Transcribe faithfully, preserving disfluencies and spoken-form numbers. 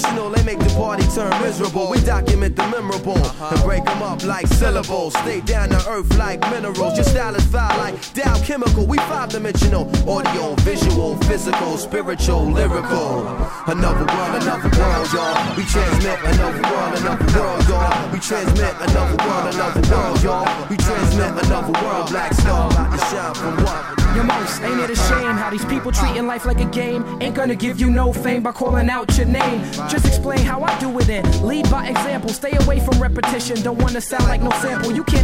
Fictional, they make the party turn miserable. We document the memorable and break them up like syllables. Stay down to earth like minerals. Your style is foul like Dow Chemical. We five-dimensional, audio, visual, physical, spiritual, lyrical. Another world, another world, y'all. We transmit another world, another world, y'all. We transmit another world, another world, y'all. We transmit another world. Black star about to shine from what? Your most, ain't it a shame how these people treating life like a game? Ain't gonna give you no fame by calling out your name. Just explain how I do it and lead by example. Stay away from repetition, don't wanna sound like no sample. You can't